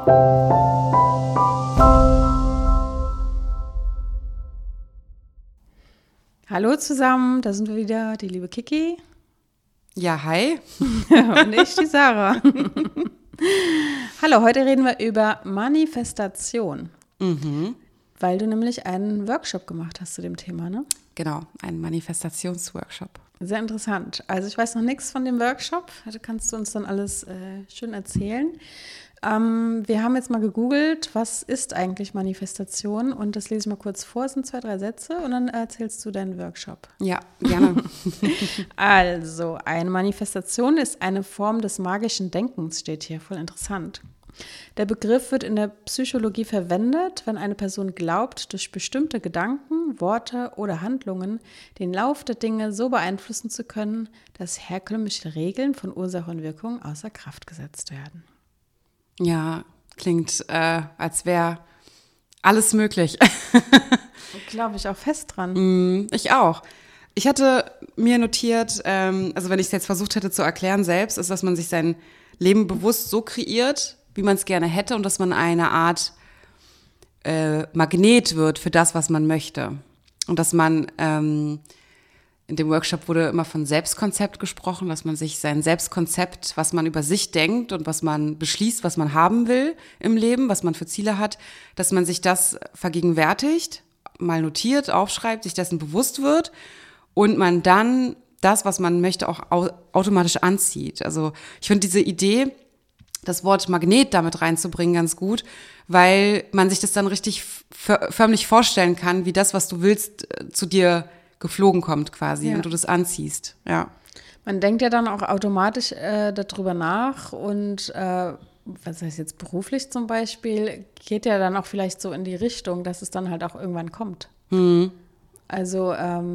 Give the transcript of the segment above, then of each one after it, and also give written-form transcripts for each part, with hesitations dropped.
Hallo zusammen, da sind wir wieder, die liebe Kiki. Ja, hi. Und ich, die Sarah. Hallo, heute reden wir über Manifestation, weil du nämlich einen Workshop gemacht hast zu dem Thema, ne? Genau, ein Manifestationsworkshop. Sehr interessant. Also ich weiß noch nichts von dem Workshop, also kannst du uns dann alles schön erzählen. Wir haben jetzt mal gegoogelt, was ist eigentlich Manifestation, und das lese ich mal kurz vor, es sind 2, 3 Sätze und dann erzählst du deinen Workshop. Ja, gerne. Also, eine Manifestation ist eine Form des magischen Denkens, steht hier, voll interessant. Der Begriff wird in der Psychologie verwendet, wenn eine Person glaubt, durch bestimmte Gedanken, Worte oder Handlungen den Lauf der Dinge so beeinflussen zu können, dass herkömmliche Regeln von Ursache und Wirkung außer Kraft gesetzt werden. Ja, klingt, als wäre alles möglich. Glaube ich auch fest dran. Ich auch. Ich hatte mir notiert, also wenn ich es jetzt versucht hätte zu erklären selbst, ist, dass man sich sein Leben bewusst so kreiert, wie man es gerne hätte, und dass man eine Art Magnet wird für das, was man möchte. Und dass man, in dem Workshop wurde immer von Selbstkonzept gesprochen, dass man sich sein Selbstkonzept, was man über sich denkt und was man beschließt, was man haben will im Leben, was man für Ziele hat, dass man sich das vergegenwärtigt, mal notiert, aufschreibt, sich dessen bewusst wird und man dann das, was man möchte, auch automatisch anzieht. Also ich finde diese Idee, das Wort Magnet damit reinzubringen, ganz gut, weil man sich das dann richtig förmlich vorstellen kann, wie das, was du willst, zu dir geflogen kommt quasi, und du das anziehst. Ja. Man denkt ja dann auch automatisch darüber nach und was heißt jetzt beruflich zum Beispiel, geht ja dann auch vielleicht so in die Richtung, dass es dann halt auch irgendwann kommt. Also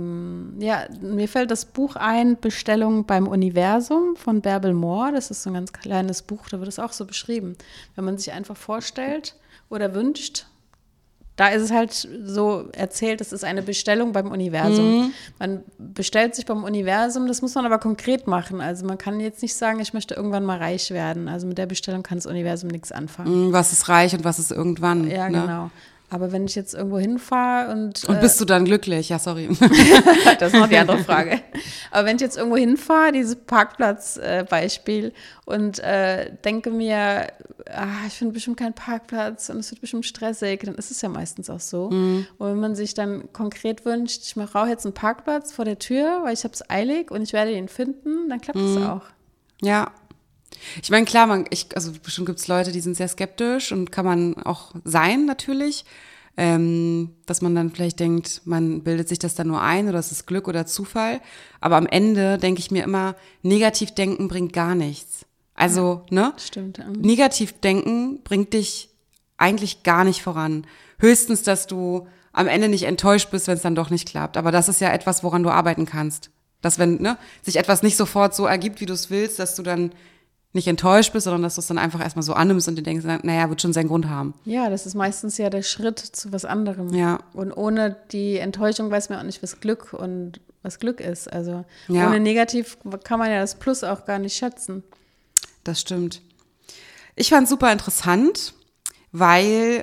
mir fällt das Buch ein, Bestellung beim Universum von Bärbel Mohr. Das ist so ein ganz kleines Buch, da wird es auch so beschrieben. Wenn man sich einfach vorstellt oder wünscht, da ist es halt so erzählt, es ist eine Bestellung beim Universum. Man bestellt sich beim Universum, das muss man aber konkret machen. Also man kann jetzt nicht sagen, ich möchte irgendwann mal reich werden. Also mit der Bestellung kann das Universum nichts anfangen. Was ist reich und was ist irgendwann? Ja, ne? genau. Aber wenn ich jetzt irgendwo hinfahre und bist du dann glücklich? Ja, sorry. das ist noch die andere Frage. Aber wenn ich jetzt irgendwo hinfahre, dieses Parkplatz-Beispiel, und denke mir, ich finde bestimmt keinen Parkplatz und es wird bestimmt stressig, dann ist es ja meistens auch so. Und wenn man sich dann konkret wünscht, ich brauche jetzt einen Parkplatz vor der Tür, weil ich habe es eilig und ich werde ihn finden, dann klappt es auch. Ja. Ich meine, klar, also bestimmt gibt es Leute, die sind sehr skeptisch, und kann man auch sein, natürlich, dass man dann vielleicht denkt, man bildet sich das dann nur ein oder es ist Glück oder Zufall. Aber am Ende denke ich mir immer, negativ denken bringt gar nichts. Also, ne? Stimmt. Negativ denken bringt dich eigentlich gar nicht voran. Höchstens, dass du am Ende nicht enttäuscht bist, wenn es dann doch nicht klappt. Aber das ist ja etwas, woran du arbeiten kannst. Dass wenn sich etwas nicht sofort so ergibt, wie du es willst, dass du dann nicht enttäuscht bist, sondern dass du es dann einfach erstmal so annimmst und dir denkst, naja, wird schon seinen Grund haben. Ja, das ist meistens ja der Schritt zu was anderem. Ja. Und ohne die Enttäuschung weiß man auch nicht, was Glück ist. Also ohne negativ kann man ja das Plus auch gar nicht schätzen. Das stimmt. Ich fand es super interessant, weil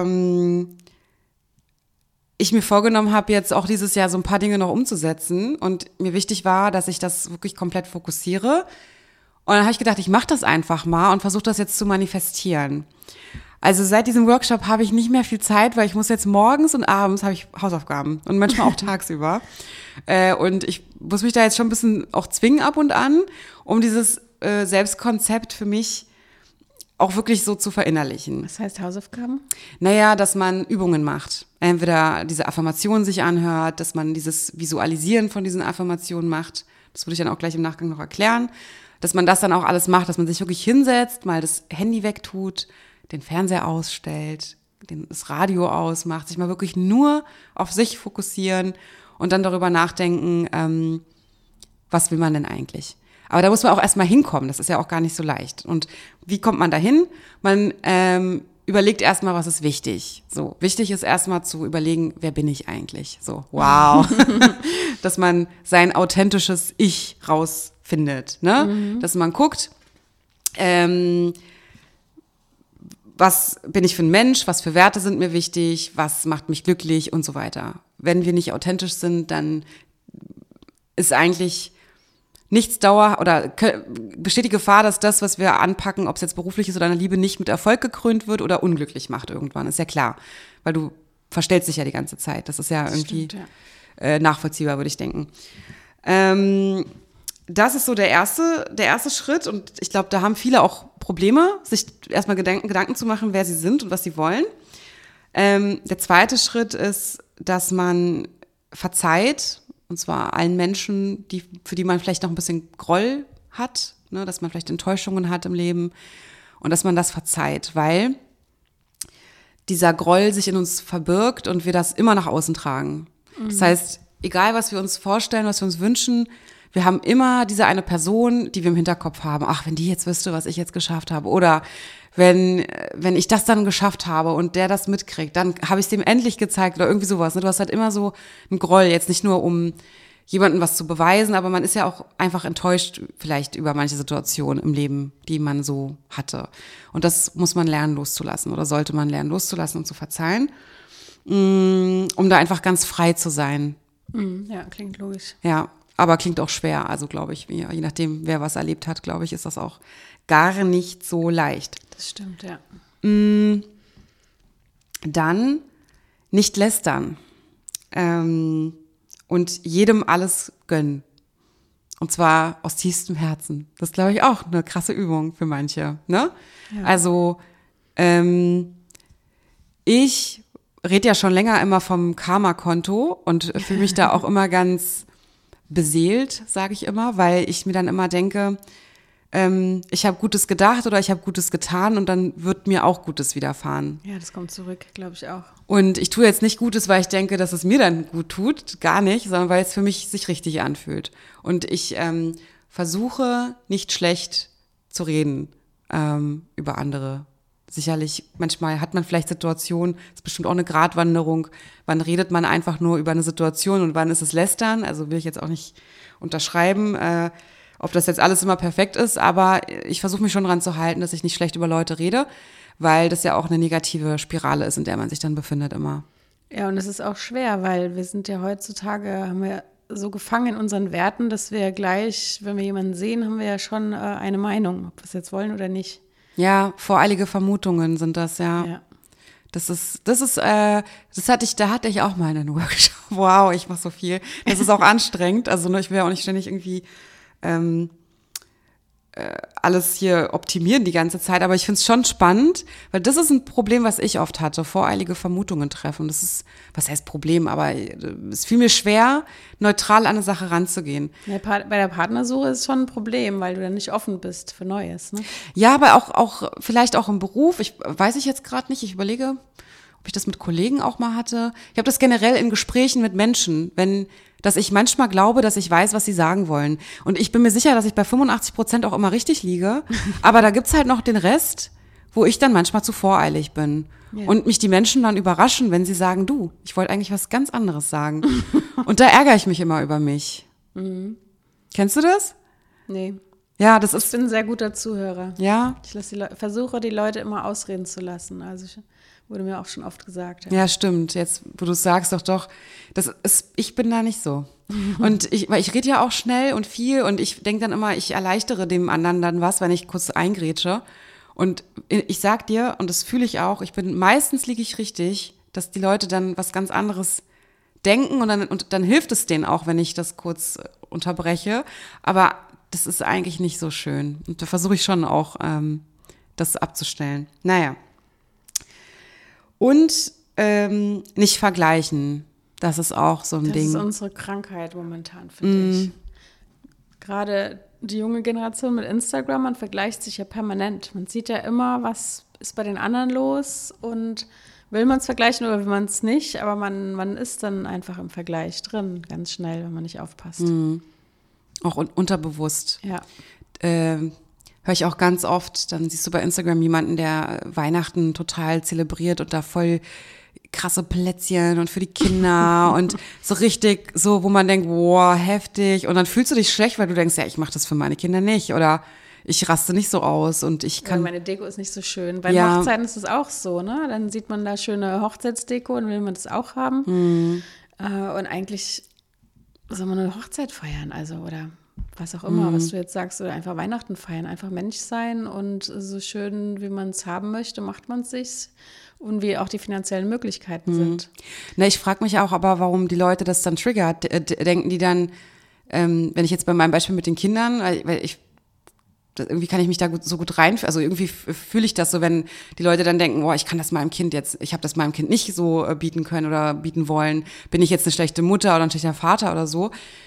ich mir vorgenommen habe, jetzt auch dieses Jahr so ein paar Dinge noch umzusetzen, und mir wichtig war, dass ich das wirklich komplett fokussiere. Und dann habe ich gedacht, ich mache das einfach mal und versuche das jetzt zu manifestieren. Also seit diesem Workshop habe ich nicht mehr viel Zeit, weil ich muss jetzt morgens und abends habe ich Hausaufgaben und manchmal auch tagsüber. Und ich muss mich da jetzt schon ein bisschen auch zwingen ab und an, um dieses Selbstkonzept für mich auch wirklich so zu verinnerlichen. Was heißt Hausaufgaben? Naja, dass man Übungen macht. Entweder diese Affirmationen sich anhört, dass man dieses Visualisieren von diesen Affirmationen macht. Das würde ich dann auch gleich im Nachgang noch erklären. Dass man das dann auch alles macht, dass man sich wirklich hinsetzt, mal das Handy wegtut, den Fernseher ausstellt, das Radio ausmacht, sich mal wirklich nur auf sich fokussieren und dann darüber nachdenken, was will man denn eigentlich? Aber da muss man auch erstmal hinkommen, das ist ja auch gar nicht so leicht. Und wie kommt man dahin? Man überlegt erstmal, was ist wichtig. So, wichtig ist erstmal zu überlegen, wer bin ich eigentlich? So, wow. Dass man sein authentisches Ich rausfindet, ne? Dass man guckt, was bin ich für ein Mensch, was für Werte sind mir wichtig, was macht mich glücklich und so weiter. Wenn wir nicht authentisch sind, dann ist eigentlich nichts besteht die Gefahr, dass das, was wir anpacken, ob es jetzt beruflich ist oder eine Liebe, nicht mit Erfolg gekrönt wird oder unglücklich macht irgendwann. Ist ja klar, weil du verstellst dich ja die ganze Zeit. Das ist ja irgendwie nachvollziehbar, würde ich denken. Das ist so der erste Schritt und ich glaube, da haben viele auch Probleme, sich erstmal Gedanken zu machen, wer sie sind und was sie wollen. Der zweite Schritt ist, dass man verzeiht, und zwar allen Menschen, für die man vielleicht noch ein bisschen Groll hat, ne, dass man vielleicht Enttäuschungen hat im Leben und dass man das verzeiht, weil dieser Groll sich in uns verbirgt und wir das immer nach außen tragen. Das heißt, egal was wir uns vorstellen, was wir uns wünschen, wir haben immer diese eine Person, die wir im Hinterkopf haben. Ach, wenn die jetzt wüsste, was ich jetzt geschafft habe. Oder wenn ich das dann geschafft habe und der das mitkriegt, dann habe ich es dem endlich gezeigt oder irgendwie sowas. Du hast halt immer so einen Groll, jetzt nicht nur um jemandem was zu beweisen, aber man ist ja auch einfach enttäuscht vielleicht über manche Situationen im Leben, die man so hatte. Und das muss man lernen loszulassen oder sollte man lernen loszulassen und zu verzeihen, um da einfach ganz frei zu sein. Ja, klingt logisch. Ja, aber klingt auch schwer, also glaube ich, je nachdem, wer was erlebt hat, glaube ich, ist das auch gar nicht so leicht. Das stimmt, ja. Dann nicht lästern und jedem alles gönnen. Und zwar aus tiefstem Herzen. Das ist, glaube ich, auch eine krasse Übung für manche. Ne? Ja. Also ich rede ja schon länger immer vom Karma-Konto und fühle mich da auch immer ganz beseelt, sage ich immer, weil ich mir dann immer denke, ich habe Gutes gedacht oder ich habe Gutes getan und dann wird mir auch Gutes widerfahren. Ja, das kommt zurück, glaube ich auch. Und ich tue jetzt nicht Gutes, weil ich denke, dass es mir dann gut tut, gar nicht, sondern weil es für mich sich richtig anfühlt. Und ich versuche nicht schlecht zu reden über andere. Sicherlich, manchmal hat man vielleicht Situationen, das ist bestimmt auch eine Gratwanderung, wann redet man einfach nur über eine Situation und wann ist es Lästern, also will ich jetzt auch nicht unterschreiben, ob das jetzt alles immer perfekt ist, aber ich versuche mich schon dran zu halten, dass ich nicht schlecht über Leute rede, weil das ja auch eine negative Spirale ist, in der man sich dann befindet immer. Ja, und es ist auch schwer, weil wir sind ja heutzutage, haben wir so gefangen in unseren Werten, dass wir gleich, wenn wir jemanden sehen, haben wir ja schon eine Meinung, ob wir es jetzt wollen oder nicht. Ja, voreilige Vermutungen sind das, ja. Da hatte ich auch mal einen Workshop. Wow, ich mache so viel. Das ist auch anstrengend. Also ich will ja auch nicht ständig irgendwie alles hier optimieren die ganze Zeit, aber ich finde es schon spannend, weil das ist ein Problem, was ich oft hatte, voreilige Vermutungen treffen. Das ist, was heißt Problem, aber es fiel mir schwer, neutral an eine Sache ranzugehen. Ja, bei der Partnersuche ist es schon ein Problem, weil du dann nicht offen bist für Neues, ne? Ja, aber auch vielleicht auch im Beruf, weiß ich jetzt gerade nicht, ich überlege, ob ich das mit Kollegen auch mal hatte. Ich habe das generell in Gesprächen mit Menschen, dass ich manchmal glaube, dass ich weiß, was sie sagen wollen. Und ich bin mir sicher, dass ich bei 85% auch immer richtig liege. Aber da gibt's halt noch den Rest, wo ich dann manchmal zu voreilig bin. Yeah. Und mich die Menschen dann überraschen, wenn sie sagen, du, ich wollte eigentlich was ganz anderes sagen. Und da ärgere ich mich immer über mich. Mhm. Kennst du das? Nee. Ja, das ist. Ich bin ein sehr guter Zuhörer. Ja. Ich versuche, die Leute immer ausreden zu lassen. Also wurde mir auch schon oft gesagt. Ja, stimmt. Jetzt, wo du es sagst, doch, ich bin da nicht so. Und weil ich rede ja auch schnell und viel und ich denke dann immer, ich erleichtere dem anderen dann was, wenn ich kurz eingrätsche. Und ich sag dir, und das fühle ich auch, meistens liege ich richtig, dass die Leute dann was ganz anderes denken und dann hilft es denen auch, wenn ich das kurz unterbreche. Aber das ist eigentlich nicht so schön. Und da versuche ich schon auch, das abzustellen. Naja. Und nicht vergleichen. Das ist auch so ein Ding. Das ist unsere Krankheit momentan, finde ich. Gerade die junge Generation mit Instagram, man vergleicht sich ja permanent. Man sieht ja immer, was ist bei den anderen los und will man es vergleichen oder will man es nicht, aber man ist dann einfach im Vergleich drin, ganz schnell, wenn man nicht aufpasst. Auch unterbewusst. Ja. Höre ich auch ganz oft, dann siehst du bei Instagram jemanden, der Weihnachten total zelebriert und da voll krasse Plätzchen und für die Kinder und so richtig, so wo man denkt, wow, heftig und dann fühlst du dich schlecht, weil du denkst, ja, ich mache das für meine Kinder nicht oder ich raste nicht so aus und ich kann. Ja, meine Deko ist nicht so schön. Bei Hochzeiten ist es auch so, ne? Dann sieht man da schöne Hochzeitsdeko und will man das auch haben. Und eigentlich soll man eine Hochzeit feiern, also oder was auch immer, was du jetzt sagst, oder einfach Weihnachten feiern, einfach Mensch sein und so schön, wie man es haben möchte, macht man es sich und wie auch die finanziellen Möglichkeiten sind. Na, ich frage mich auch aber, warum die Leute das dann triggert. Denken die dann, wenn ich jetzt bei meinem Beispiel mit den Kindern, weil irgendwie kann ich mich da so gut rein, also irgendwie fühle ich das so, wenn die Leute dann denken, ich kann das meinem Kind jetzt, ich habe das meinem Kind nicht so bieten können oder bieten wollen, bin ich jetzt eine schlechte Mutter oder ein schlechter Vater oder so.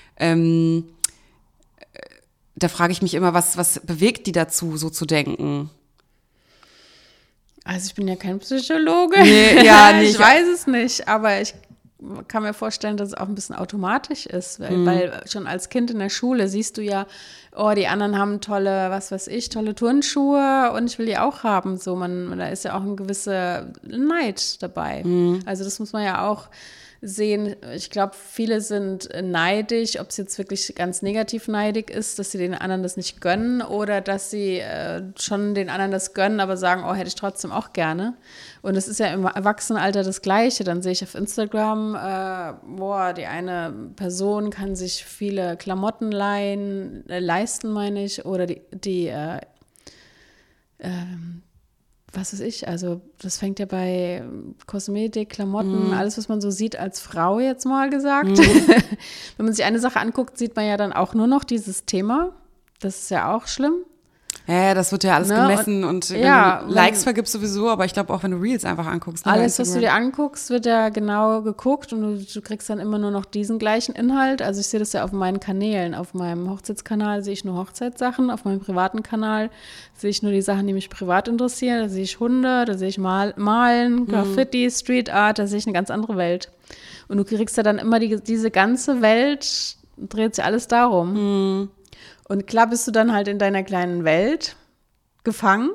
Da frage ich mich immer, was bewegt die dazu, so zu denken? Also ich bin ja kein Psychologe, nee, ich weiß es nicht, aber ich kann mir vorstellen, dass es auch ein bisschen automatisch ist, weil schon als Kind in der Schule siehst du ja, die anderen haben tolle, was weiß ich, tolle Turnschuhe und ich will die auch haben. So, da ist ja auch ein gewisser Neid dabei. Also das muss man ja auch sehen. Ich glaube, viele sind neidisch, ob es jetzt wirklich ganz negativ neidig ist, dass sie den anderen das nicht gönnen oder dass sie schon den anderen das gönnen, aber sagen, hätte ich trotzdem auch gerne. Und es ist ja im Erwachsenenalter das Gleiche. Dann sehe ich auf Instagram, die eine Person kann sich viele Klamotten leisten, meine ich, oder die was weiß ich, also das fängt ja bei Kosmetik, Klamotten, alles, was man so sieht als Frau jetzt mal gesagt. Wenn man sich eine Sache anguckt, sieht man ja dann auch nur noch dieses Thema. Das ist ja auch schlimm. Ja, das wird ja alles gemessen und wenn du Likes vergibst sowieso, aber ich glaube auch, wenn du Reels einfach anguckst. Alles, was du dir anguckst, wird ja genau geguckt und du kriegst dann immer nur noch diesen gleichen Inhalt. Also ich sehe das ja auf meinen Kanälen. Auf meinem Hochzeitskanal sehe ich nur Hochzeitssachen, auf meinem privaten Kanal sehe ich nur die Sachen, die mich privat interessieren. Da sehe ich Hunde, da sehe ich Malen, Graffiti, Street Art, da sehe ich eine ganz andere Welt. Und du kriegst ja dann immer diese ganze Welt, dreht sich alles darum. Und klar bist du dann halt in deiner kleinen Welt gefangen.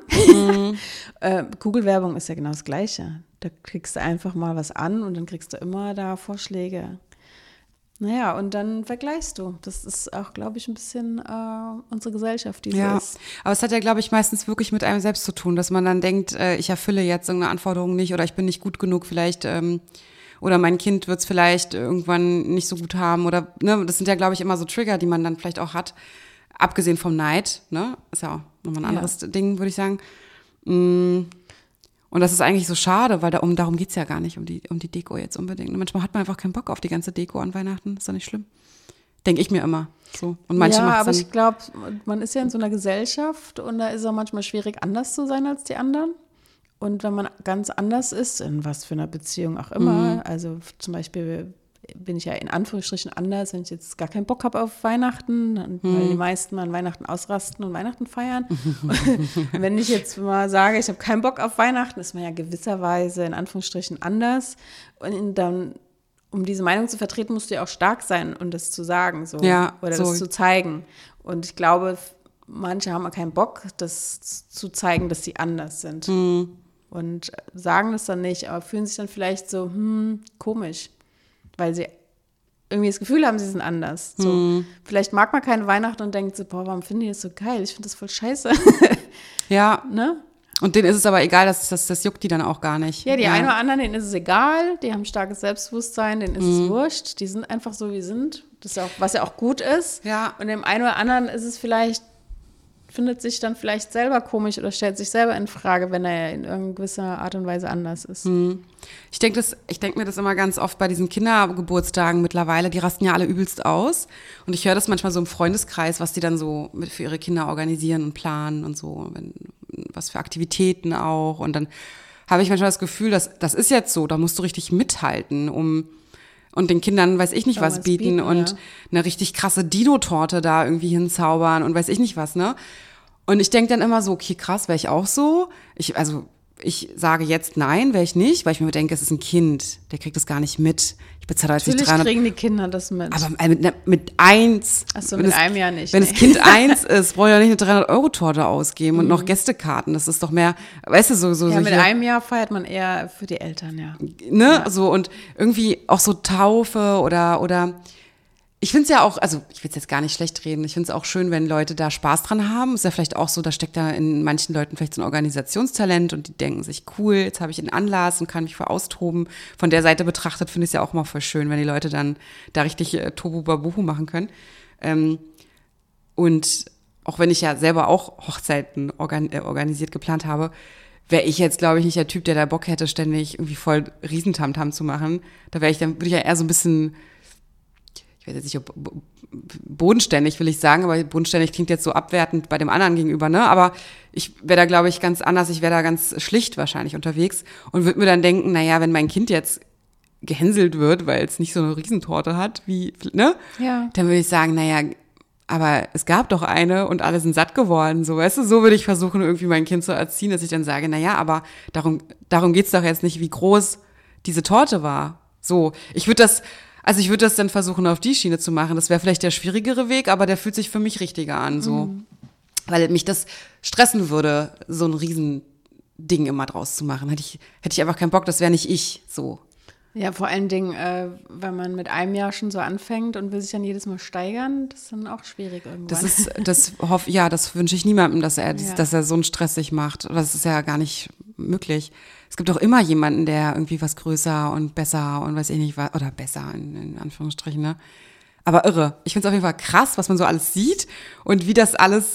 Google-Werbung ist ja genau das Gleiche. Da kriegst du einfach mal was an und dann kriegst du immer da Vorschläge. Naja, und dann vergleichst du. Das ist auch, glaube ich, ein bisschen unsere Gesellschaft, die so ist. Aber es hat ja, glaube ich, meistens wirklich mit einem selbst zu tun, dass man dann denkt, ich erfülle jetzt irgendeine Anforderung nicht oder ich bin nicht gut genug vielleicht oder mein Kind wird es vielleicht irgendwann nicht so gut haben oder, ne, das sind ja, glaube ich, immer so Trigger, die man dann vielleicht auch hat. Abgesehen vom Neid, ne, ist ja auch nochmal ein anderes Ding, würde ich sagen. Und das ist eigentlich so schade, weil darum geht's ja gar nicht, um die Deko jetzt unbedingt. Und manchmal hat man einfach keinen Bock auf die ganze Deko an Weihnachten, ist doch nicht schlimm. Denke ich mir immer so. Und manche aber ich glaube, man ist ja in so einer Gesellschaft und da ist es auch manchmal schwierig, anders zu sein als die anderen. Und wenn man ganz anders ist, in was für einer Beziehung auch immer, also zum Beispiel bin ich ja in Anführungsstrichen anders, wenn ich jetzt gar keinen Bock habe auf Weihnachten, weil die meisten an Weihnachten ausrasten und Weihnachten feiern. Und wenn ich jetzt mal sage, ich habe keinen Bock auf Weihnachten, ist man ja gewisserweise in Anführungsstrichen anders. Und dann, um diese Meinung zu vertreten, musst du ja auch stark sein und das zu sagen oder das zu zeigen. Und ich glaube, manche haben keinen Bock, das zu zeigen, dass sie anders sind. Und sagen das dann nicht, aber fühlen sich dann vielleicht so, komisch. Weil sie irgendwie das Gefühl haben, sie sind anders. So, vielleicht mag man keine Weihnachten und denkt so, warum finde ich das so geil? Ich finde das voll scheiße. Ja. Ne? Und denen ist es aber egal, das juckt die dann auch gar nicht. Ja, die einen oder anderen, denen ist es egal, die haben starkes Selbstbewusstsein, denen ist es wurscht, die sind einfach so, wie sie sind. Das ist auch, was ja auch gut ist. Ja. Und dem einen oder anderen ist es vielleicht, findet sich dann vielleicht selber komisch oder stellt sich selber in Frage, wenn er in irgendeiner gewisser Art und Weise anders ist. Ich denke mir das immer ganz oft bei diesen Kindergeburtstagen mittlerweile, die rasten ja alle übelst aus. Und ich höre das manchmal so im Freundeskreis, was die dann so für ihre Kinder organisieren und planen und so, was für Aktivitäten auch. Und dann habe ich manchmal das Gefühl, das ist jetzt so, da musst du richtig mithalten, und den Kindern weiß ich nicht was bieten und eine richtig krasse Dino-Torte da irgendwie hinzaubern und weiß ich nicht was, ne? Und ich denke dann immer so, okay, krass, wäre ich auch so? Ich sage jetzt nein, wäre ich nicht, weil ich mir denke, es ist ein Kind, der kriegt das gar nicht mit. Ich bezahle halt natürlich 300. Kriegen die Kinder das mit. Aber mit 1. Achso, mit einem Jahr nicht. Wenn das Kind 1 ist, brauche ich ja nicht eine 300-Euro-Torte ausgeben und noch Gästekarten. Das ist doch mehr, weißt du, so. Ja, mit einem Jahr feiert man eher für die Eltern, ja. Ne, so und irgendwie auch so Taufe oder Ich finde es ja auch, also ich will es jetzt gar nicht schlecht reden, ich finde es auch schön, wenn Leute da Spaß dran haben. Ist ja vielleicht auch so, da steckt da in manchen Leuten vielleicht so ein Organisationstalent und die denken sich, cool, jetzt habe ich einen Anlass und kann mich voll austoben. Von der Seite betrachtet finde ich es ja auch immer voll schön, wenn die Leute dann da richtig Tobu Babuhu machen können. Und auch wenn ich ja selber auch Hochzeiten organisiert geplant habe, wäre ich jetzt, glaube ich, nicht der Typ, der da Bock hätte, ständig irgendwie voll Riesentamtam zu machen. Da würde ich ja eher so ein bisschen, ich weiß jetzt nicht, ob bodenständig will ich sagen, aber bodenständig klingt jetzt so abwertend bei dem anderen gegenüber, ne? Aber ich wäre da, glaube ich, ganz anders, ich wäre da ganz schlicht wahrscheinlich unterwegs und würde mir dann denken, naja, wenn mein Kind jetzt gehänselt wird, weil es nicht so eine Riesentorte hat, wie, ne? Ja. Dann würde ich sagen, naja, aber es gab doch eine und alle sind satt geworden, so, weißt du, so würde ich versuchen, irgendwie mein Kind zu erziehen, dass ich dann sage, naja, aber darum geht's doch jetzt nicht, wie groß diese Torte war. So, ich würde das dann versuchen, auf die Schiene zu machen. Das wäre vielleicht der schwierigere Weg, aber der fühlt sich für mich richtiger an, so. Weil mich das stressen würde, so ein Riesending immer draus zu machen. Hätte ich einfach keinen Bock, das wäre nicht ich, so. Ja, vor allen Dingen, wenn man mit einem Jahr schon so anfängt und will sich dann jedes Mal steigern, das ist dann auch schwierig irgendwann. Das wünsche ich niemandem, dass er so einen Stress sich macht. Das ist ja gar nicht möglich. Es gibt auch immer jemanden, der irgendwie was größer und besser und weiß ich nicht was, oder besser in Anführungsstrichen, ne? Aber irre. Ich finde es auf jeden Fall krass, was man so alles sieht und wie das alles,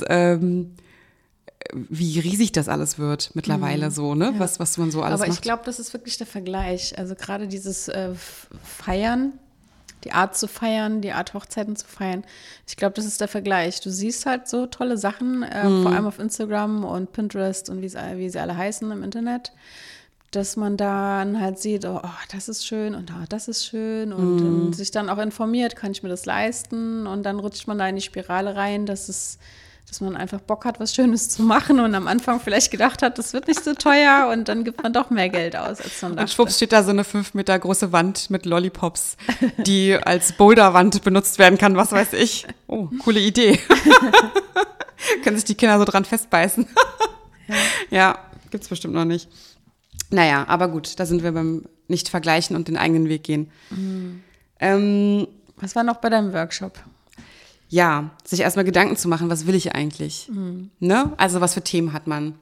wie riesig das alles wird mittlerweile so, ne? Ja. Was man so alles macht. Aber ich glaube, das ist wirklich der Vergleich. Also gerade dieses Feiern, die Art zu feiern, die Art Hochzeiten zu feiern. Ich glaube, das ist der Vergleich. Du siehst halt so tolle Sachen, vor allem auf Instagram und Pinterest und wie sie alle heißen im Internet, dass man dann halt sieht, oh, das ist schön und oh, das ist schön und sich dann auch informiert, kann ich mir das leisten? Und dann rutscht man da in die Spirale rein, dass man einfach Bock hat, was Schönes zu machen und am Anfang vielleicht gedacht hat, das wird nicht so teuer und dann gibt man doch mehr Geld aus, als man dachte. Und schwupps steht da so eine 5 Meter große Wand mit Lollipops, die als Boulderwand benutzt werden kann, was weiß ich. Oh, coole Idee. Können sich die Kinder so dran festbeißen. Ja, gibt's bestimmt noch nicht. Naja, aber gut, da sind wir beim Nicht-Vergleichen und den eigenen Weg gehen. Was war noch bei deinem Workshop? Ja, sich erstmal Gedanken zu machen, was will ich eigentlich? Ne? Also was für Themen hat man?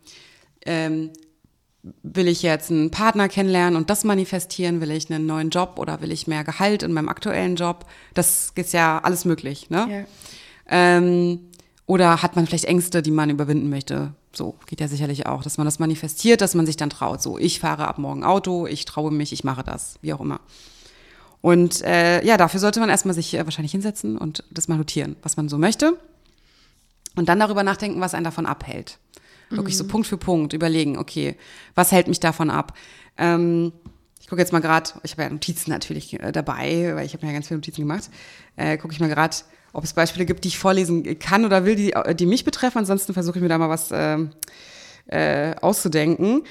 Will ich jetzt einen Partner kennenlernen und das manifestieren? Will ich einen neuen Job oder will ich mehr Gehalt in meinem aktuellen Job? Das ist ja alles möglich, ne? Ja. Oder hat man vielleicht Ängste, die man überwinden möchte? So, geht ja sicherlich auch, dass man das manifestiert, dass man sich dann traut. So, ich fahre ab morgen Auto, ich traue mich, ich mache das, wie auch immer. Und dafür sollte man erstmal sich wahrscheinlich hinsetzen und das mal notieren, was man so möchte. Und dann darüber nachdenken, was einen davon abhält. Wirklich so Punkt für Punkt überlegen, okay, was hält mich davon ab? Ich gucke jetzt mal gerade, ich habe ja Notizen natürlich dabei, weil ich habe mir ja ganz viele Notizen gemacht. Gucke ich mal gerade, ob es Beispiele gibt, die ich vorlesen kann oder will, die mich betreffen. Ansonsten versuche ich mir da mal was auszudenken.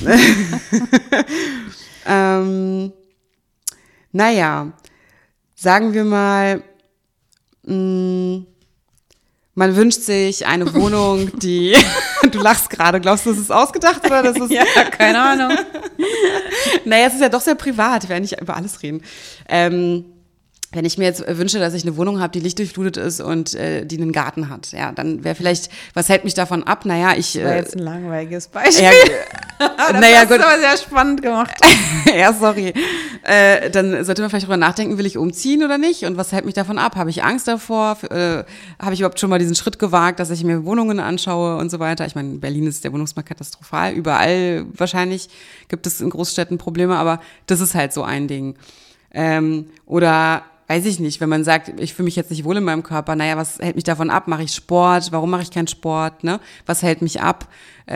Naja, sagen wir mal, man wünscht sich eine Wohnung, die, du lachst gerade, glaubst du, das ist ausgedacht oder das ist? Ja, keine Ahnung. Naja, es ist ja doch sehr privat, ich werde nicht über alles reden. Wenn ich mir jetzt wünsche, dass ich eine Wohnung habe, die lichtdurchflutet ist und die einen Garten hat, ja, dann wäre vielleicht, was hält mich davon ab? Naja, das war jetzt ein langweiliges Beispiel. Das hast du aber sehr spannend gemacht. Ja, sorry. Dann sollte man vielleicht darüber nachdenken, will ich umziehen oder nicht? Und was hält mich davon ab? Habe ich Angst davor? Habe ich überhaupt schon mal diesen Schritt gewagt, dass ich mir Wohnungen anschaue und so weiter? Ich meine, in Berlin ist der Wohnungsmarkt katastrophal. Überall wahrscheinlich gibt es in Großstädten Probleme, aber das ist halt so ein Ding. Oder weiß ich nicht, wenn man sagt, ich fühle mich jetzt nicht wohl in meinem Körper, naja, was hält mich davon ab? Mache ich Sport? Warum mache ich keinen Sport? Ne? Was hält mich ab?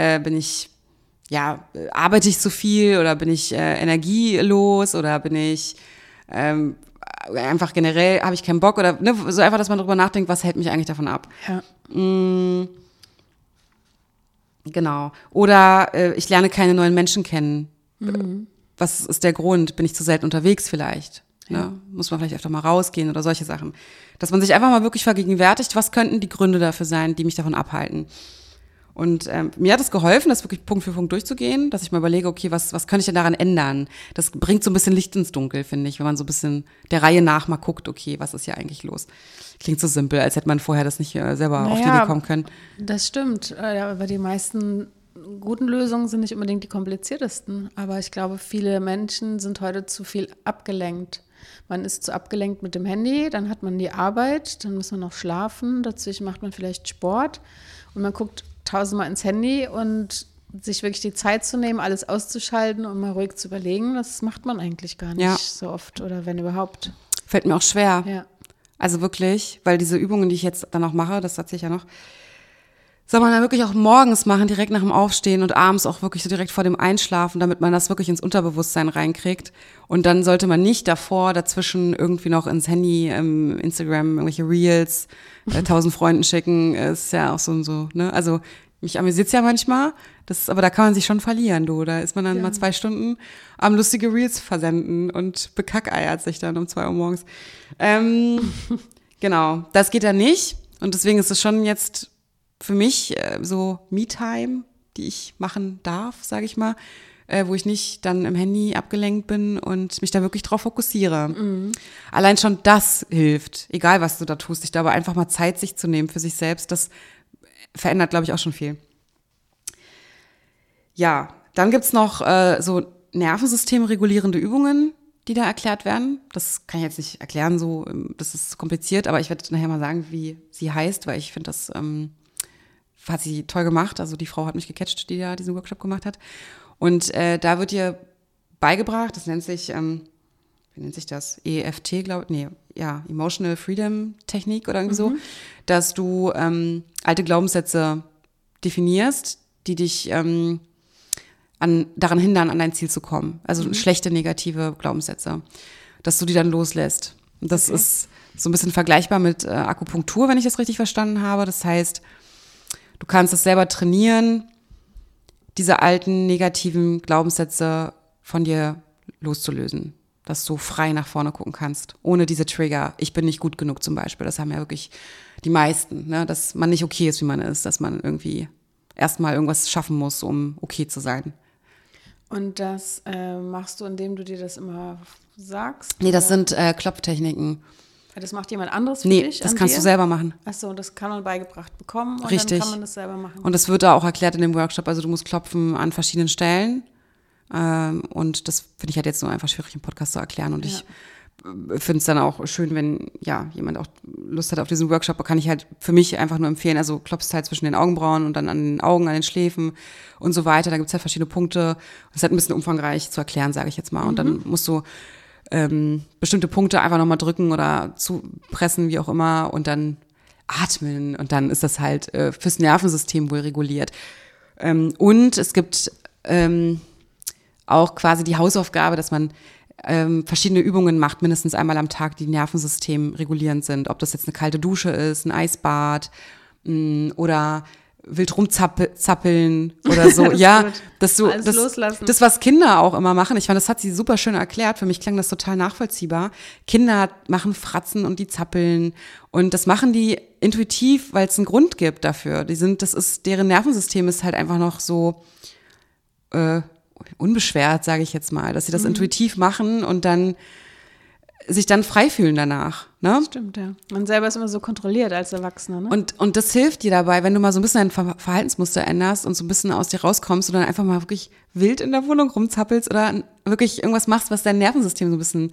Arbeite ich zu viel oder bin ich energielos oder bin ich einfach generell, habe ich keinen Bock oder ne, so einfach, dass man darüber nachdenkt, was hält mich eigentlich davon ab? Ja. Genau. Oder ich lerne keine neuen Menschen kennen. Was ist der Grund? Bin ich zu selten unterwegs vielleicht? Ja. Ne? Muss man vielleicht öfter mal rausgehen oder solche Sachen. Dass man sich einfach mal wirklich vergegenwärtigt, was könnten die Gründe dafür sein, die mich davon abhalten. Und mir hat es geholfen, das wirklich Punkt für Punkt durchzugehen, dass ich mal überlege, okay, was könnte ich denn daran ändern? Das bringt so ein bisschen Licht ins Dunkel, finde ich, wenn man so ein bisschen der Reihe nach mal guckt, okay, was ist hier eigentlich los? Klingt so simpel, als hätte man vorher das nicht selber auf die Idee kommen können. Das stimmt, aber die meisten guten Lösungen sind nicht unbedingt die kompliziertesten. Aber ich glaube, viele Menschen sind heute zu viel abgelenkt. Man ist zu abgelenkt mit dem Handy, dann hat man die Arbeit, dann muss man noch schlafen, dazwischen macht man vielleicht Sport und man guckt tausendmal ins Handy und sich wirklich die Zeit zu nehmen, alles auszuschalten und mal ruhig zu überlegen, das macht man eigentlich gar nicht so oft oder wenn überhaupt. Fällt mir auch schwer. Ja. Also wirklich, weil diese Übungen, die ich jetzt dann auch mache, das erzähle ich ja noch, soll man dann wirklich auch morgens machen, direkt nach dem Aufstehen und abends auch wirklich so direkt vor dem Einschlafen, damit man das wirklich ins Unterbewusstsein reinkriegt. Und dann sollte man nicht dazwischen irgendwie noch ins Handy, Instagram, irgendwelche Reels, 1000 Freunden schicken. Ist ja auch so und so, ne? Also mich amüsiert's ja manchmal, aber da kann man sich schon verlieren, du. Da ist man dann mal 2 Stunden am lustige Reels versenden und bekackeiert sich dann um 2 Uhr morgens. Genau, das geht dann nicht. Und deswegen ist es schon jetzt für mich so Me-Time, die ich machen darf, sage ich mal, wo ich nicht dann im Handy abgelenkt bin und mich da wirklich drauf fokussiere. Mhm. Allein schon das hilft, egal was du da tust, sich dabei einfach mal Zeit sich zu nehmen für sich selbst, das verändert, glaube ich, auch schon viel. Ja, dann gibt's noch so nervensystemregulierende Übungen, die da erklärt werden. Das kann ich jetzt nicht erklären, so, das ist kompliziert, aber ich werde nachher mal sagen, wie sie heißt, weil ich finde, das hat sie toll gemacht. Also die Frau hat mich gecatcht, die da diesen Workshop gemacht hat. Und da wird dir beigebracht, das nennt sich, wie nennt sich das? EFT, glaube ich, Emotional Freedom Technik oder irgendwie so, dass du alte Glaubenssätze definierst, die dich daran hindern, an dein Ziel zu kommen. Also schlechte, negative Glaubenssätze, dass du die dann loslässt. Und das ist so ein bisschen vergleichbar mit Akupunktur, wenn ich das richtig verstanden habe. Das heißt, du kannst es selber trainieren, diese alten negativen Glaubenssätze von dir loszulösen, dass du frei nach vorne gucken kannst, ohne diese Trigger. Ich bin nicht gut genug zum Beispiel. Das haben ja wirklich die meisten, ne? Dass man nicht okay ist, wie man ist, dass man irgendwie erstmal irgendwas schaffen muss, um okay zu sein. Und das machst du, indem du dir das immer sagst? Nee, das sind Klopftechniken. Das macht jemand anderes für dich? Nee, das kannst du selber machen. Achso, das kann man beigebracht bekommen und Richtig. Dann kann man das selber machen. Und das wird da auch erklärt in dem Workshop. Also du musst klopfen an verschiedenen Stellen. Und das finde ich halt jetzt so einfach schwierig im Podcast zu erklären. Und ich finde es dann auch schön, wenn jemand auch Lust hat auf diesen Workshop, kann ich halt für mich einfach nur empfehlen. Also klopfst halt zwischen den Augenbrauen und dann an den Augen, an den Schläfen und so weiter. Da gibt es halt verschiedene Punkte. Das ist halt ein bisschen umfangreich zu erklären, sage ich jetzt mal. Und dann musst du bestimmte Punkte einfach nochmal drücken oder zupressen, wie auch immer, und dann atmen. Und dann ist das halt fürs Nervensystem wohl reguliert. Und es gibt auch quasi die Hausaufgabe, dass man verschiedene Übungen macht, mindestens einmal am Tag, die Nervensystem regulierend sind. Ob das jetzt eine kalte Dusche ist, ein Eisbad oder wild rumzappeln oder so. Ja, das was Kinder auch immer machen. Ich fand, das hat sie super schön erklärt. Für mich klang das total nachvollziehbar. Kinder machen Fratzen und die zappeln. Und das machen die intuitiv, weil es einen Grund gibt dafür. Deren Nervensystem ist halt einfach noch so unbeschwert, sage ich jetzt mal, dass sie das intuitiv machen und dann sich dann frei fühlen danach. Ne? Stimmt, ja. Man selber ist immer so kontrolliert als Erwachsener. Ne? Und das hilft dir dabei, wenn du mal so ein bisschen dein Verhaltensmuster änderst und so ein bisschen aus dir rauskommst und dann einfach mal wirklich wild in der Wohnung rumzappelst oder wirklich irgendwas machst, was dein Nervensystem so ein bisschen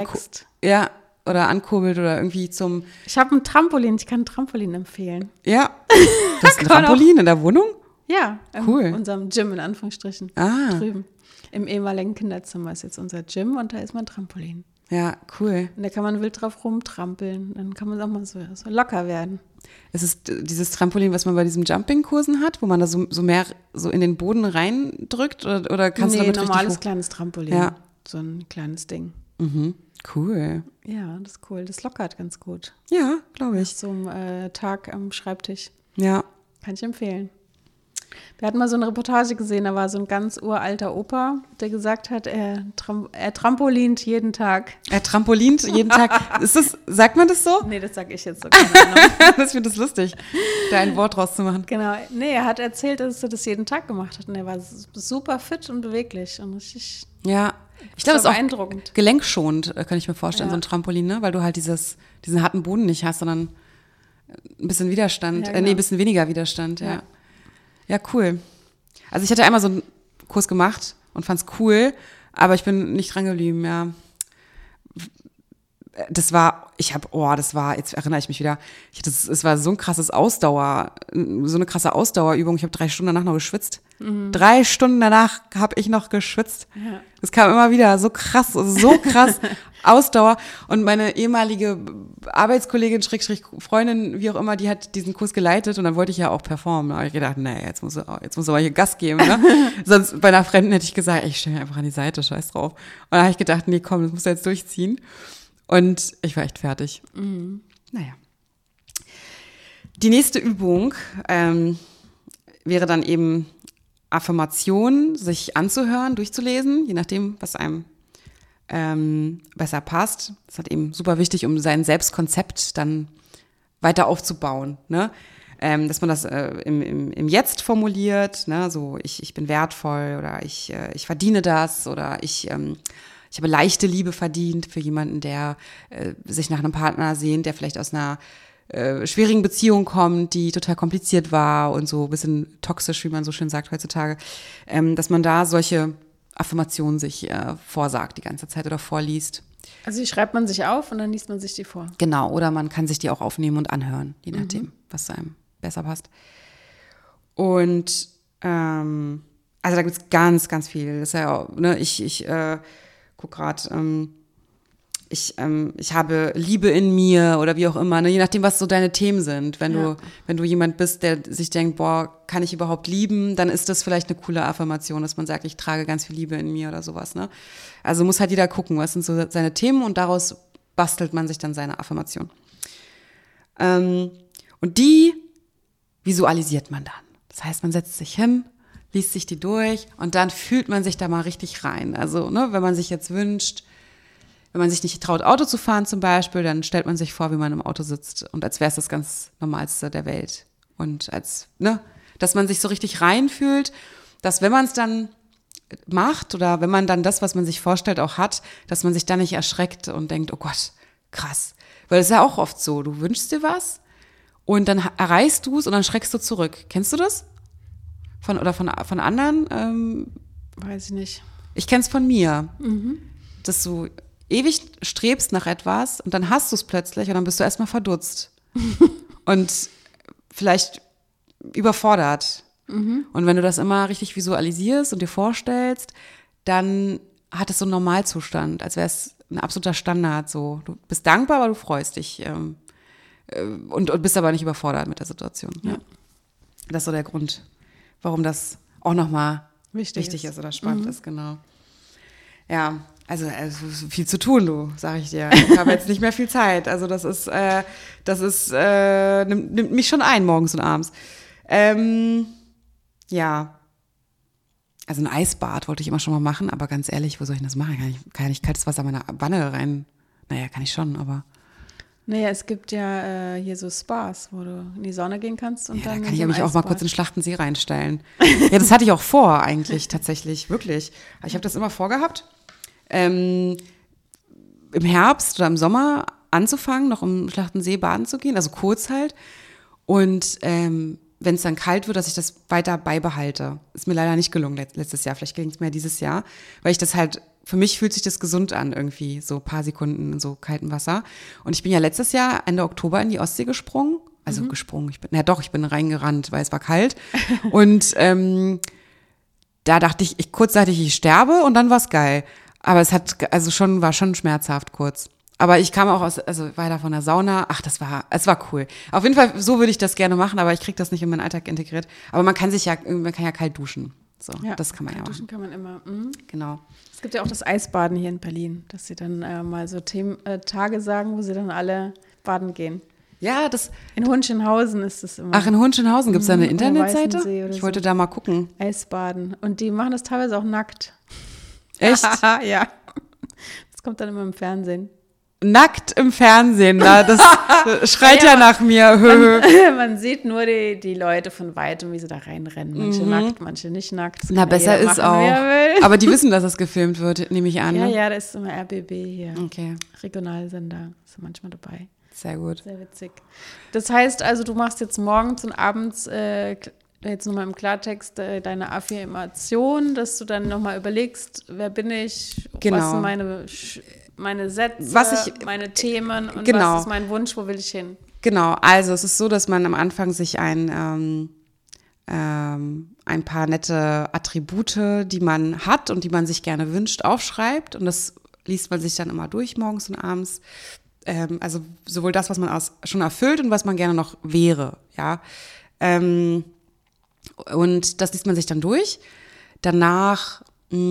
ankurbelt oder irgendwie zum... Ich habe ein Trampolin, ich kann ein Trampolin empfehlen. Ja, du hast ein Trampolin in der Wohnung? Ja, cool. In unserem Gym in Anführungsstrichen drüben. Im ehemaligen Kinderzimmer ist jetzt unser Gym und da ist mein Trampolin. Ja, cool. Und da kann man wild drauf rumtrampeln. Dann kann man auch mal so locker werden. Es ist dieses Trampolin, was man bei diesen Jumping-Kursen hat, wo man da so mehr so in den Boden reindrückt? Oder kannst du damit richtig normales kleines Trampolin. Ja. So ein kleines Ding. Mhm. Cool. Ja, das ist cool. Das lockert ganz gut. Ja, glaube ich. So ein Tag am Schreibtisch. Ja. Kann ich empfehlen. Wir hatten mal so eine Reportage gesehen, da war so ein ganz uralter Opa, der gesagt hat, er trampolint jeden Tag. Er trampolint jeden Tag. Sagt man das so? Nee, das sag ich jetzt so. Keine Ahnung. Ich finde das lustig, da ein Wort draus zu machen. Genau. Nee, er hat erzählt, dass er das jeden Tag gemacht hat und er war super fit und beweglich und richtig. Ja, ich glaube, es ist auch beeindruckend. gelenkschonend, kann ich mir vorstellen, so ein Trampolin, ne? Weil du halt diesen harten Boden nicht hast, sondern ein bisschen Widerstand, Ja, genau. ein bisschen weniger Widerstand, ja. Ja, cool. Also ich hatte einmal so einen Kurs gemacht und fand's cool, aber ich bin nicht dran geblieben, ja. Jetzt erinnere ich mich wieder, es war so ein krasses so eine krasse Ausdauerübung. Ich habe 3 Stunden danach noch geschwitzt. 3 Stunden danach habe ich noch geschwitzt. Ja. Das kam immer wieder, so krass Ausdauer. Und meine ehemalige Arbeitskollegin, Freundin, wie auch immer, die hat diesen Kurs geleitet und dann wollte ich ja auch performen. Da habe ich gedacht, nee, jetzt muss aber hier Gas geben. Ne? Sonst bei einer Fremden hätte ich gesagt, ich stelle mich einfach an die Seite, scheiß drauf. Und dann habe ich gedacht, nee, komm, das musst du jetzt durchziehen. Und ich war echt fertig. Naja. Die nächste Übung wäre dann eben Affirmationen, sich anzuhören, durchzulesen, je nachdem, was einem besser passt. Das ist halt eben super wichtig, um sein Selbstkonzept dann weiter aufzubauen. Ne? Dass man das im Jetzt formuliert, ne? So ich bin wertvoll oder ich verdiene das oder ich habe leichte Liebe verdient für jemanden, der sich nach einem Partner sehnt, der vielleicht aus einer schwierigen Beziehung kommt, die total kompliziert war und so ein bisschen toxisch, wie man so schön sagt heutzutage, dass man da solche Affirmationen sich vorsagt die ganze Zeit oder vorliest. Also die schreibt man sich auf und dann liest man sich die vor. Genau, oder man kann sich die auch aufnehmen und anhören, je nachdem, was einem besser passt. Und also da gibt es ganz, ganz viel. Das ist ja auch, ne, ich guck gerade, ich habe Liebe in mir oder wie auch immer, ne? Je nachdem, was so deine Themen sind. Wenn du jemand bist, der sich denkt, boah, kann ich überhaupt lieben, dann ist das vielleicht eine coole Affirmation, dass man sagt, ich trage ganz viel Liebe in mir oder sowas, ne? Also muss halt jeder gucken, was sind so seine Themen und daraus bastelt man sich dann seine Affirmation. Und die visualisiert man dann. Das heißt, man setzt sich hin, liest sich die durch und dann fühlt man sich da mal richtig rein. Also, ne, wenn man sich jetzt wünscht, wenn man sich nicht traut, Auto zu fahren zum Beispiel, dann stellt man sich vor, wie man im Auto sitzt und als wäre es das ganz Normalste der Welt. Und dass man sich so richtig reinfühlt, dass wenn man es dann macht oder wenn man dann das, was man sich vorstellt, auch hat, dass man sich dann nicht erschreckt und denkt, oh Gott, krass. Weil es ist ja auch oft so, du wünschst dir was und dann erreichst du es und dann schreckst du zurück. Kennst du das? Von anderen? Weiß ich nicht. Ich kenn's von mir. Dass du ewig strebst nach etwas und dann hast du es plötzlich und dann bist du erstmal verdutzt. Und vielleicht überfordert. Und wenn du das immer richtig visualisierst und dir vorstellst, dann hat es so einen Normalzustand, als wäre es ein absoluter Standard. So, du bist dankbar, aber du freust dich und bist aber nicht überfordert mit der Situation. Ja. Das ist so der Grund, warum das auch nochmal wichtig ist oder spannend ist, genau. Ja, also viel zu tun, du, sag ich dir. Ich habe jetzt nicht mehr viel Zeit. Also das nimmt mich schon ein, morgens und abends. Ja, also ein Eisbad wollte ich immer schon mal machen, aber ganz ehrlich, wo soll ich das machen? Kann ich nicht kaltes Wasser in meine Wanne rein? Naja, kann ich schon, aber... Naja, es gibt ja hier so Spas, wo du in die Sonne gehen kannst und dann. Da kann ich mich auch mal kurz in den Schlachtensee reinstellen. Ja, das hatte ich auch vor eigentlich, tatsächlich, wirklich. Ich habe das immer vorgehabt, im Herbst oder im Sommer anzufangen, noch im Schlachtensee baden zu gehen, also kurz halt. Und wenn es dann kalt wird, dass ich das weiter beibehalte. Ist mir leider nicht gelungen letztes Jahr, vielleicht gelingt es mir dieses Jahr, weil ich das halt, für mich fühlt sich das gesund an irgendwie, so ein paar Sekunden in so kaltem Wasser. Und ich bin ja letztes Jahr Ende Oktober in die Ostsee gesprungen, also gesprungen, ich bin reingerannt, weil es war kalt. Und da dachte ich kurzzeitig, ich sterbe und dann war es geil. Aber es war schon schmerzhaft kurz. Aber ich kam auch weiter von der Sauna. Ach, es war cool. Auf jeden Fall, so würde ich das gerne machen, aber ich kriege das nicht in meinen Alltag integriert. Aber man kann ja kalt duschen. So, ja, das kann man ja machen. Duschen kann man immer. Genau. Es gibt ja auch das Eisbaden hier in Berlin, dass sie dann mal so Tage sagen, wo sie dann alle baden gehen. Ja, das. In Hunschenhausen ist es immer. Ach, in Hunschenhausen gibt es da eine Internetseite? Weißensee oder Ich wollte so. da mal gucken. Eisbaden. Und die machen das teilweise auch nackt. Echt? Ja. Das kommt dann immer im Fernsehen. Nackt im Fernsehen, das schreit ja nach mir. Man sieht nur die Leute von weitem, wie sie da reinrennen. Manche nackt, manche nicht nackt. Das Na, kann ja besser jeder ist machen, wie er auch. will. Aber die wissen, dass das gefilmt wird, nehme ich an. Ja, Ne? ja, da ist immer RBB hier. Okay, Regionalsender ist manchmal dabei. sehr gut. Sehr witzig. Das heißt also, du machst jetzt morgens und abends, jetzt nochmal im Klartext, deine Affirmation, dass du dann nochmal überlegst, wer bin ich, Genau. was sind meine Sätze, meine Themen und Genau. was ist mein Wunsch, wo will ich hin? Genau, also es ist so, dass man am Anfang sich ein paar nette Attribute, die man hat und die man sich gerne wünscht, aufschreibt. Und das liest man sich dann immer durch, morgens und abends. Also sowohl das, was man schon erfüllt und was man gerne noch wäre, ja. Und das liest man sich dann durch. Danach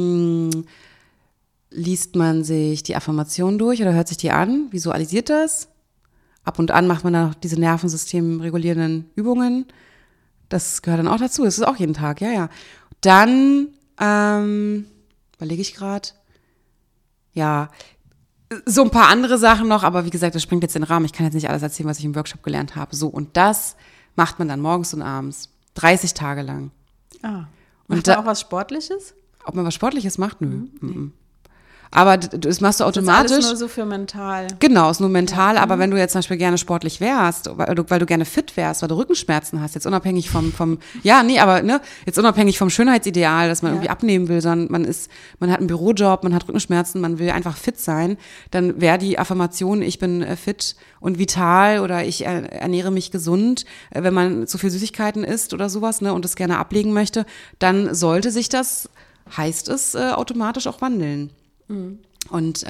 liest man sich die Affirmation durch oder hört sich die an, visualisiert das. Ab und an macht man dann noch diese nervensystemregulierenden Übungen. Das gehört dann auch dazu. Das ist auch jeden Tag, ja. Dann überlege ich gerade. Ja, so ein paar andere Sachen noch, aber wie gesagt, das springt jetzt in den Rahmen. Ich kann jetzt nicht alles erzählen, was ich im Workshop gelernt habe. So, und das macht man dann morgens und abends. 30 Tage lang. Ah. Und Macht man auch was Sportliches? Ob man was Sportliches macht? Nö. Mhm. Aber das machst du automatisch. Das ist alles nur so für mental. Genau, ist nur mental, aber wenn du jetzt zum Beispiel gerne sportlich wärst, weil du gerne fit wärst, weil du Rückenschmerzen hast, jetzt unabhängig jetzt unabhängig vom Schönheitsideal, dass man irgendwie abnehmen will, sondern man hat einen Bürojob, man hat Rückenschmerzen, man will einfach fit sein, dann wäre die Affirmation, ich bin fit und vital oder ich ernähre mich gesund, wenn man zu viel Süßigkeiten isst oder sowas, ne, und das gerne ablegen möchte, dann sollte sich das, heißt es, automatisch auch wandeln. Und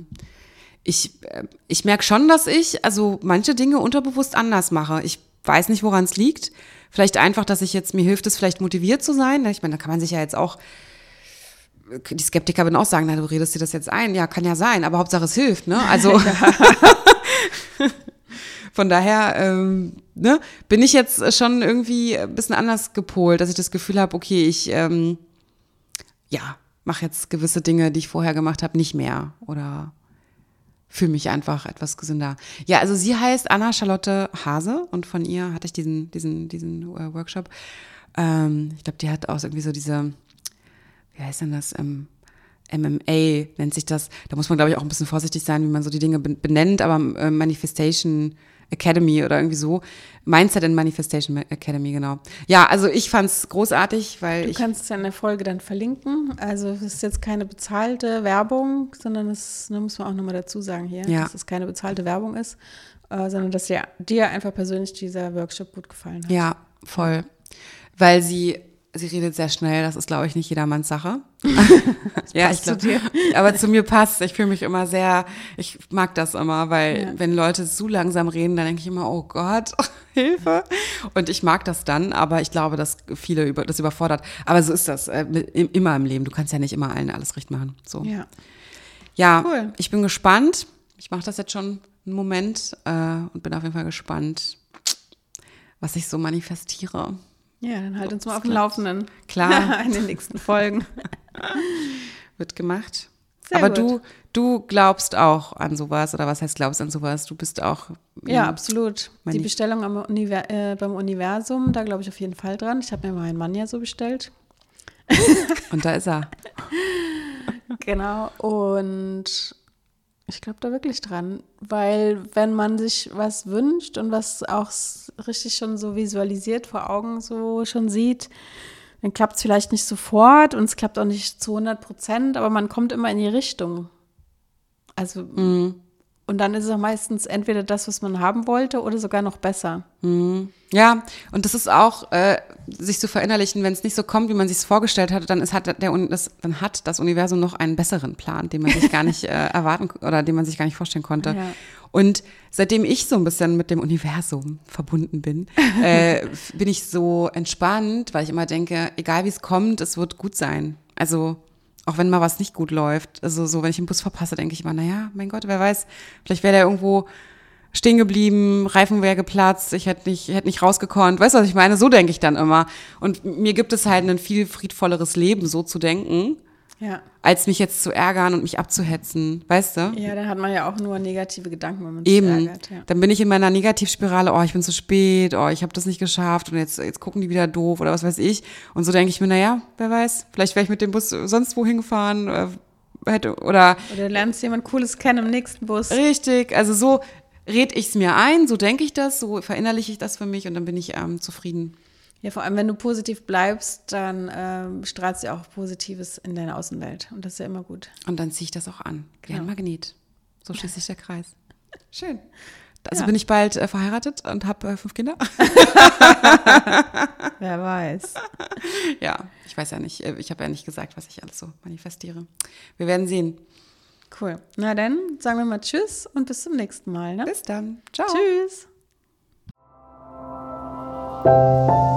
ich merke schon, dass ich also manche Dinge unterbewusst anders mache. Ich weiß nicht, woran es liegt. Vielleicht einfach, dass mir hilft es vielleicht motiviert zu sein. Ich meine, da kann man sich ja jetzt auch, die Skeptiker würden auch sagen, na, du redest dir das jetzt ein. Ja, kann ja sein, aber Hauptsache es hilft, ne? Also von daher bin ich jetzt schon irgendwie ein bisschen anders gepolt, dass ich das Gefühl habe, okay, ich mache jetzt gewisse Dinge, die ich vorher gemacht habe, nicht mehr oder fühle mich einfach etwas gesünder. Ja, also sie heißt Anna-Charlotte Hase und von ihr hatte ich diesen Workshop. Ich glaube, die hat auch irgendwie so diese, wie heißt denn das, MMA nennt sich das. Da muss man, glaube ich, auch ein bisschen vorsichtig sein, wie man so die Dinge benennt, aber Manifestation Academy oder irgendwie so. Mindset and Manifestation Academy, genau. Ja, also ich fand's großartig, weil Du kannst es ja in der Folge dann verlinken. Also es ist jetzt keine bezahlte Werbung, sondern das muss man auch nochmal dazu sagen hier, dass es keine bezahlte Werbung ist, sondern dass dir einfach persönlich dieser Workshop gut gefallen hat. Ja, voll. Weil sie redet sehr schnell, das ist, glaube ich, nicht jedermanns Sache. Ja, ich glaube, aber zu mir passt. Ich fühle mich immer ich mag das immer, weil wenn Leute so langsam reden, dann denke ich immer, oh Gott, Hilfe. Und ich mag das dann, aber ich glaube, dass viele das überfordert. Aber so ist das immer im Leben. Du kannst ja nicht immer allen alles recht machen. So. Ja, cool. Ich bin gespannt. Ich mache das jetzt schon einen Moment und bin auf jeden Fall gespannt, was ich so manifestiere. Ja, dann halt uns mal auf dem Laufenden. Klar. In den nächsten Folgen. Wird gemacht. Sehr aber gut. du glaubst auch an sowas, oder was heißt glaubst an sowas? Du bist auch. Ja, absolut. Die Bestellung beim Universum, da glaube ich auf jeden Fall dran. Ich habe mir meinen Mann ja so bestellt. Und da ist er. Genau. Und ich glaube da wirklich dran, weil wenn man sich was wünscht und was auch richtig schon so visualisiert vor Augen so schon sieht, dann klappt es vielleicht nicht sofort und es klappt auch nicht zu 100%, aber man kommt immer in die Richtung. Also und dann ist es auch meistens entweder das, was man haben wollte oder sogar noch besser. Ja, und das ist auch, sich zu verinnerlichen, wenn es nicht so kommt, wie man sich es vorgestellt hat, dann hat das Universum noch einen besseren Plan, den man sich gar nicht erwarten oder den man sich gar nicht vorstellen konnte. Ja. Und seitdem ich so ein bisschen mit dem Universum verbunden bin, bin ich so entspannt, weil ich immer denke, egal wie es kommt, es wird gut sein. Also auch wenn mal was nicht gut läuft. Also so, wenn ich den Bus verpasse, denke ich immer, naja, mein Gott, wer weiß, vielleicht wäre der irgendwo stehen geblieben, Reifen wäre geplatzt, ich hätte nicht rausgekonnt. Weißt du, was ich meine? So denke ich dann immer. Und mir gibt es halt ein viel friedvolleres Leben, so zu denken, als mich jetzt zu ärgern und mich abzuhetzen. Weißt du? Ja, dann hat man ja auch nur negative Gedanken, wenn man sich ärgert. Ja. Dann bin ich in meiner Negativspirale, oh, ich bin zu spät, oh, ich habe das nicht geschafft und jetzt gucken die wieder doof oder was weiß ich. Und so denke ich mir, naja, wer weiß, vielleicht wäre ich mit dem Bus sonst wohin gefahren oder du lernst jemand Cooles kennen im nächsten Bus. Richtig, also so rede ich es mir ein, so denke ich das, so verinnerliche ich das für mich und dann bin ich zufrieden. Ja, vor allem, wenn du positiv bleibst, dann strahlst du auch Positives in deine Außenwelt. Und das ist ja immer gut. Und dann ziehe ich das auch an, wie ein Magnet. So schließt sich der Kreis. Schön. Also bin ich bald verheiratet und habe 5 Kinder. Wer weiß. Ja, ich weiß ja nicht. Ich habe ja nicht gesagt, was ich alles so manifestiere. Wir werden sehen. Cool. Na dann sagen wir mal Tschüss und bis zum nächsten Mal. Ne? Bis dann. Ciao. Tschüss.